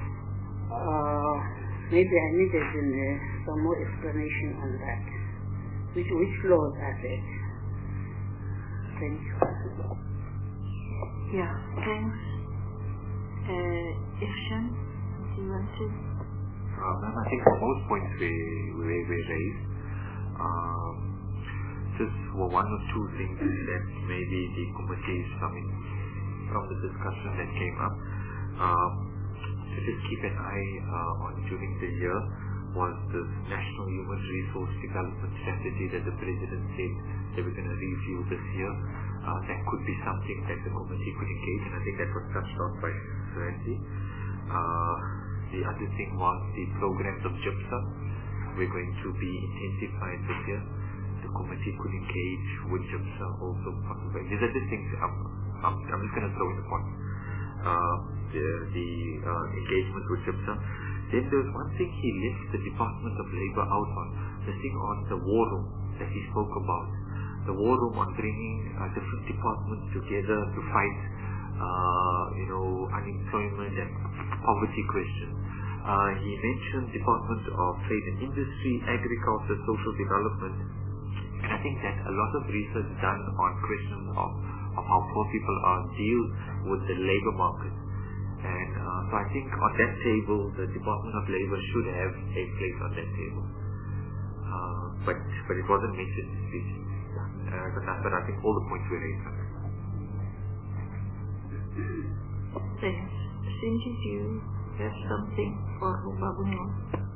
Maybe I needed some more explanation on that. Which laws are there? Thank you. Yeah, thanks. Ifshan, do you want to? Ma'am, I think most points were raised. Just one or two things that maybe the committee is coming from the discussion that came up. To just keep an eye on during the year was this National Human Resource Development Strategy that the President said they were going to review this year. That could be something that the committee could engage, and I think that was touched on by Randy. The other thing was the programs of GIPSA. We're going to be intensified this year. The committee could engage with GIPSA also possibly. These are the things I'm just going to throw in the pot. The engagement with GIPSA. Then there was one thing he left the Department of Labor out on, the thing on the war room that he spoke about. The war room on bringing different departments together to fight unemployment and poverty questions. He mentioned Department of Trade and Industry, Agriculture, Social Development, and I think that a lot of research done on questions of how poor people deal with the labor market. And so I think on that table, the Department of Labor should have a place on that table. But it wasn't mentioned in the speech. But I think all the points were raised. Thanks. Cindy, do you have something for Babunyo?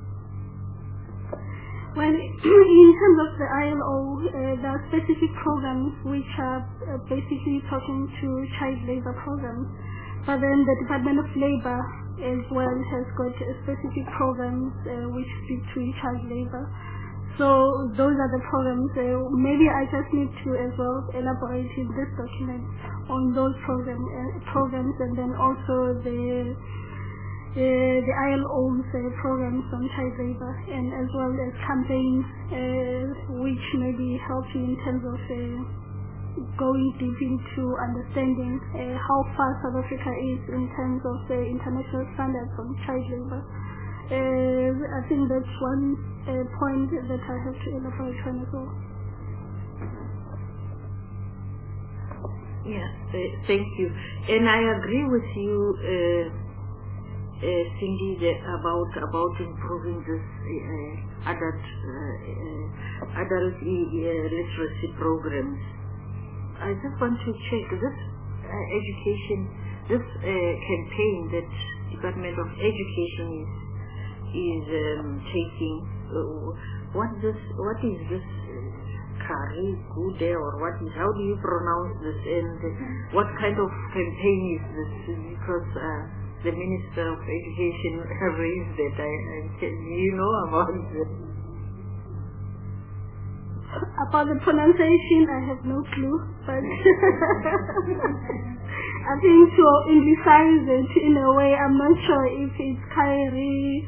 Well, in terms of the ILO, there are specific programs which are basically talking to child labor programs. But then the Department of Labor as well has got specific programs which speak to child labor. So those are the programs. Maybe I just need to as well elaborate in this document on those programs, and then also the ILO's programs on child labor, and as well as campaigns which maybe help you in terms of going deep into understanding how far South Africa is in terms of international standards on child labor. I think that's one point that I have to elaborate on as well. Yeah, thank you. And I agree with you, Cindy, about improving this adult literacy programs. I just want to check this campaign that Department of Education is taking. What is this? Kari Gude, or how do you pronounce this, and what kind of campaign is this? Because the Minister of Education raised that. You know about it? About the pronunciation, I have no clue, but I think to anglicize it in a way, I'm not sure if it's Kairi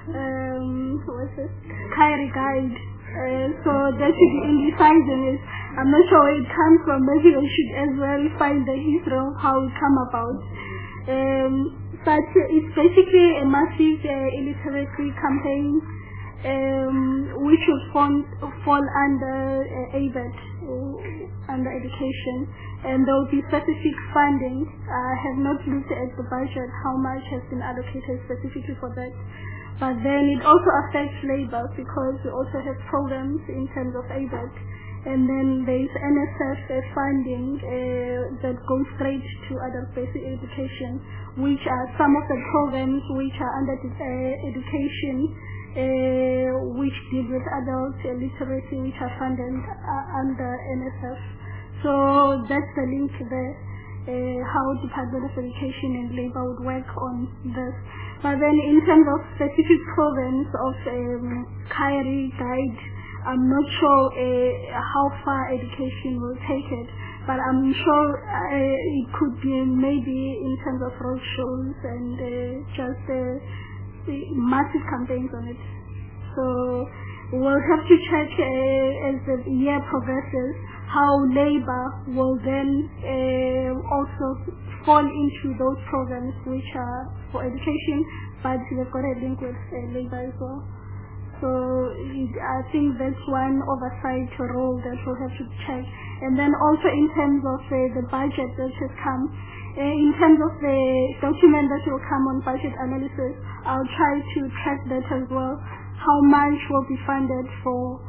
Guide. So that should be anglicizing it. I'm not sure where it comes from. Maybe we should as well find the history of how it come about. But it's basically a massive illiteracy campaign which will fall under ABET, under education, and there will be specific funding. I have not looked at the budget, how much has been allocated specifically for that. But then it also affects labor, because we also have programs in terms of ABET, and then there is NSF funding that goes straight to adult basic education, which are some of the programs which are under education, which deal with adult literacy, which are funded under NSF. So that's the link there, how Department of Education and Labor would work on this. But then in terms of specific programs of Kairi Guide, I'm not sure how far education will take it, but I'm sure it could be maybe in terms of roadshows and just massive campaigns on it. So we'll have to check as the year progresses how labor will then also fall into those programs which are for education, but they've got a link with labor as well. So I think that's one oversight role that we'll have to check. And then also in terms of the budget that has come, in terms of the document that will come on budget analysis, I'll try to track that as well. How much will be funded for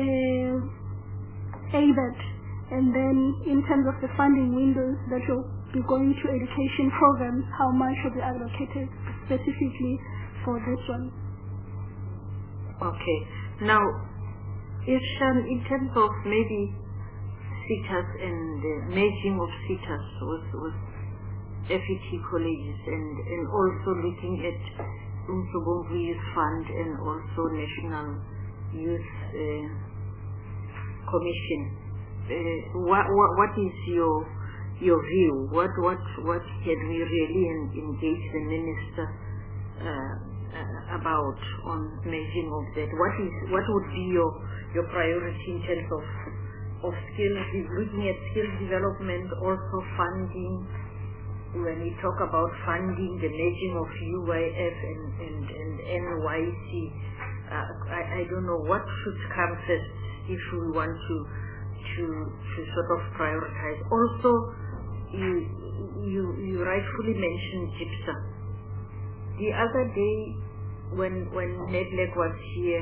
ABET, and then in terms of the funding windows that will be going to education programs, how much will be allocated specifically for this one. Okay. Now, Irshan, in terms of maybe SETAs and the merging of SETAs with FET colleges, and also looking at Umsobomvu Youth Fund and also National Youth Commission, what is your view? What can we really engage the minister about on merging of that? What would be your priority in terms of skills, looking at skills development, also funding? When we talk about funding, the merging of UYF and NYC, I don't know what should come first if we want to sort of prioritize. Also, you rightfully mentioned GIPSA. The other day, when NEDLEC was here,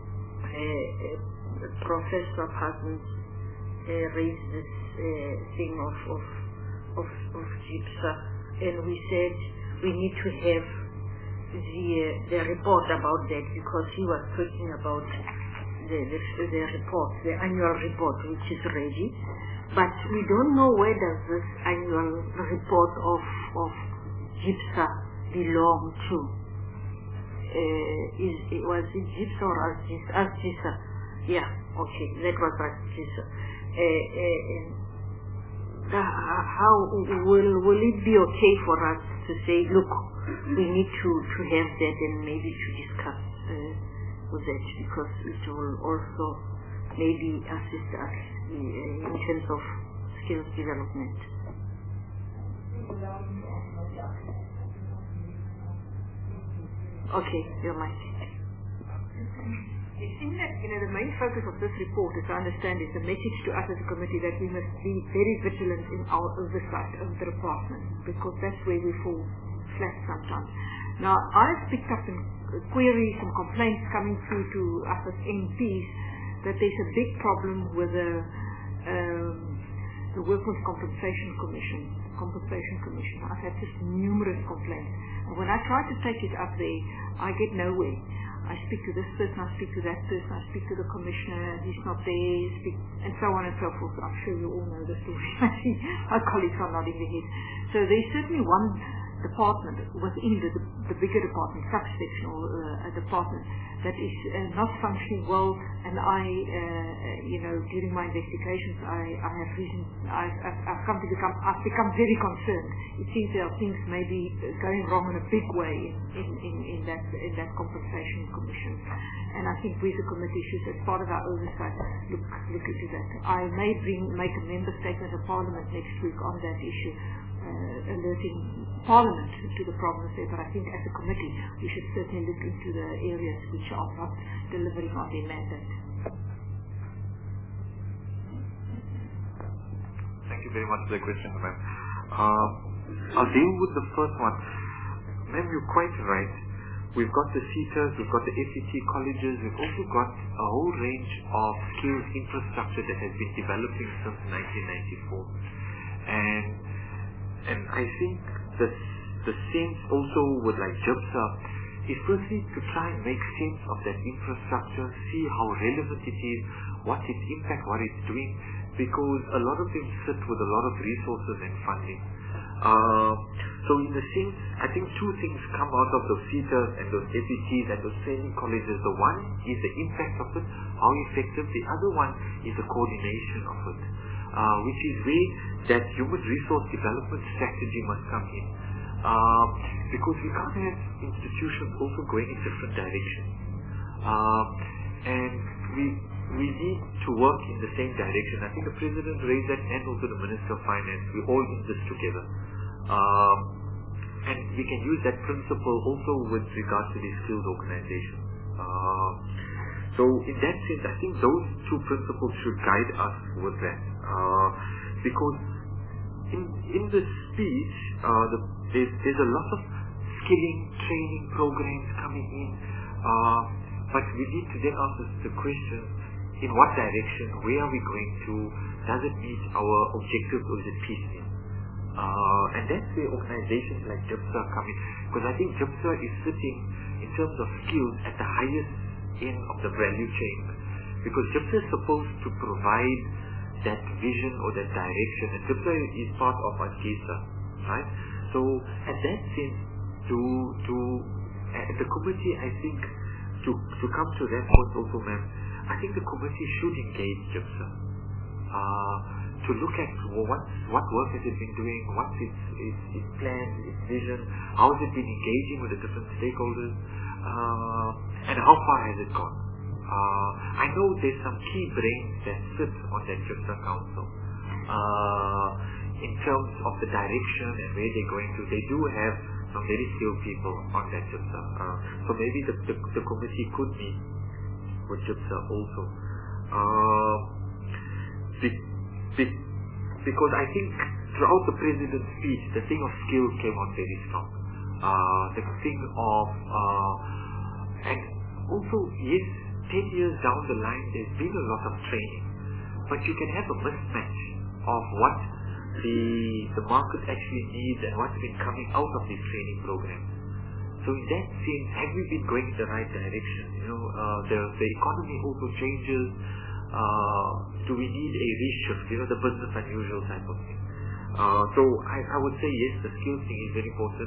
Professor Parsons raised this thing of GIPSA, and we said we need to have the report about that, because he was talking about the report, the annual report, which is ready, but we don't know where does this annual report of GIPSA belong to. Was it GIPSA or ASGISA? Yeah, okay, that was ASGISA. how will it be okay for us to say, look, we need to have that and maybe to discuss with that, because it will also maybe assist us in terms of skills development. Okay, your mic. It seems that the main focus of this report, as I understand, is the message to us as a committee that we must be very vigilant in our oversight of the department, because that's where we fall flat sometimes. Now, I've picked up in queries and complaints coming through to us as MPs that there's a big problem with the Workers' Compensation Commission. I've had just numerous complaints. And when I try to take it up there, I get nowhere. I speak to this person, I speak to that person, I speak to the commissioner, he's not there, and so on and so forth. I'm sure you all know the story. I see my colleagues are nodding their heads. So there's certainly one department within the bigger department, subsectional department, that is not functioning well. And I, during my investigations, I've become very concerned. It seems there are things maybe going wrong in a big way in that compensation commission. And I think we as a committee should, as part of our oversight, look into that. I may make a member statement of Parliament next week on that issue, alerting Parliament to the problems there, but I think as a committee we should certainly look into the areas which are not delivering on their mandate. Thank you very much for the question, ma'am. I'll deal with the first one. Ma'am, you're quite right. We've got the CETAs, we've got the FET colleges, we've also got a whole range of skills infrastructure that has been developing since 1994. And I think that the sense also with like GIPSA is firstly to try and make sense of that infrastructure, see how relevant it is, what's its impact, what it's doing, because a lot of them sit with a lot of resources and funding. So in the sense, I think two things come out of those CETAs and those FETs and those training colleges. The one is the impact of it, how effective. The other one is the coordination of it, which is where that human resource development strategy must come in. Because we can't have institutions also going in different directions. And we need to work in the same direction. I think the President raised that, and also the Minister of Finance. We're all in this together. And we can use that principle also with regard to the skilled organization. So in that sense, I think those two principles should guide us with that. Because in the speech, there's a lot of skilling, training programs coming in, but we need to then ask the question, in what direction, where are we going to, does it meet our objectives or is it piecemeal? And that's where organizations like GIPSA come in, because I think GIPSA is sitting, in terms of skills, at the highest end of the value chain, because GIPSA is supposed to provide that vision or that direction, and GIPSA is part of AGESA, right? So at that sense, the committee, I think, to come to that point also, ma'am, I think the committee should engage GIPSA to look at what work has it been doing, what's its plan, its vision, how has it been engaging with the different stakeholders, and how far has it gone. I know there's some key brains that sit on that GIPSA council in terms of the direction and where they're going to. They do have some very skilled people on that GIPSA. So maybe the committee could meet with GIPSA also. Because I think throughout the President's speech, the thing of skills came out very strong. The thing of, and also, yes, 10 years down the line, there's been a lot of training, but you can have a mismatch of what the market actually needs and what's been coming out of these training programs. So in that sense, have we been going in the right direction? The economy also changes. Do we need a reshift? The business unusual type of thing. So I would say yes, the skills thing is very important.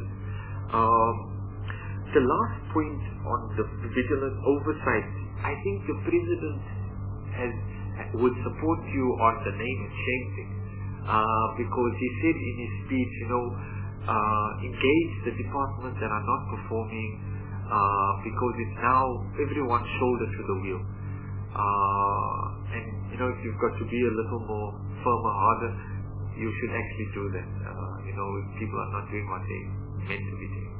The last point on the vigilant oversight, I think the President would support you on the name and shame thing. because he said in his speech, engage the departments that are not performing, because it's now everyone's shoulder to the wheel. And if you've got to be a little more firmer, harder, you should actually do that. If people are not doing what they meant to be doing.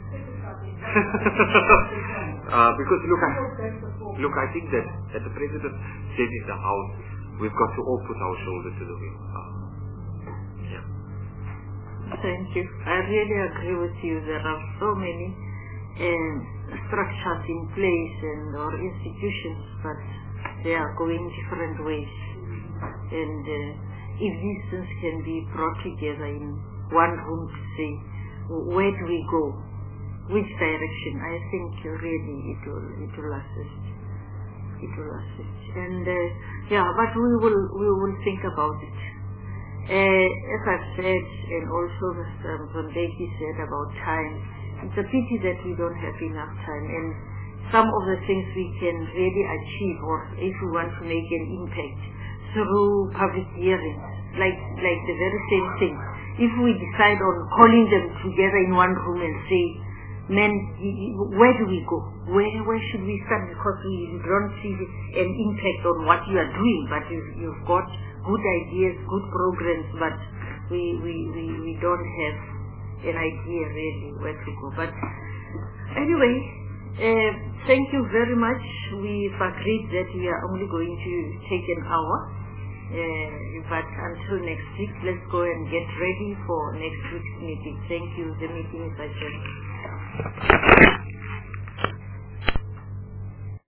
Because look, I think that the president said in the House, we've got to all put our shoulder to the wheel. Yeah. Thank you. I really agree with you. There are so many structures in place or institutions, but they are going different ways. And if these things can be brought together in one room to say, where do we go? Which direction? I think really it will assist. It will assist. And but we will think about it. As I've said, and also Mr. Mbeki said about time, it's a pity that we don't have enough time. And some of the things we can really achieve, or if we want to make an impact, through public hearings, like the very same thing. If we decide on calling them together in one room and say, men, where do we go? Where should we start? Because we don't see an impact on what you are doing, but you've got good ideas, good programs, but we don't have an idea really where to go. But anyway, thank you very much. We've agreed that we are only going to take an hour. But until next week, let's go and get ready for next week's meeting. Thank you. The meeting is adjourned.